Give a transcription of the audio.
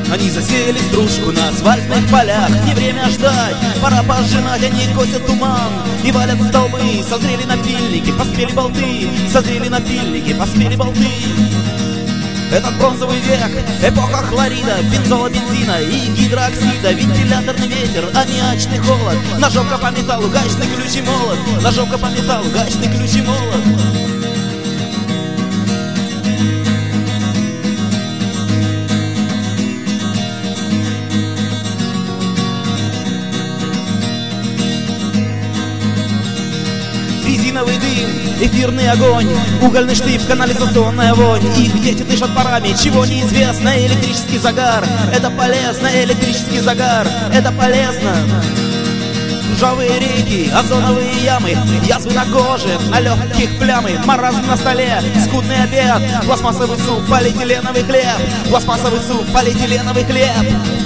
Они засеяли стружку на асфальтных полях. Не время ждать, пора пожинать. Они косят туман и валят столбы. Созрели напильники, поспели болты. Созрели напильники, поспели болты. Этот бронзовый век, эпоха хлорида, бензола, бензина и гидрооксида. Вентиляторный ветер, аммиачный холод. Ножовка по металлу, гаечный ключ и молот. Ножовка по металлу, гаечный ключ и молот. Резиновый дым, эфирный огонь, угольный штыф, канализационная вонь. Их дети дышат парами, чего неизвестно. Электрический загар, это полезно. Электрический загар, это полезно. Ржавые реки, озоновые ямы, язвы на коже, на легких плямы. Маразм на столе, скудный обед. Пластмассовый суп, полиэтиленовый хлеб. Пластмассовый суп, полиэтиленовый хлеб.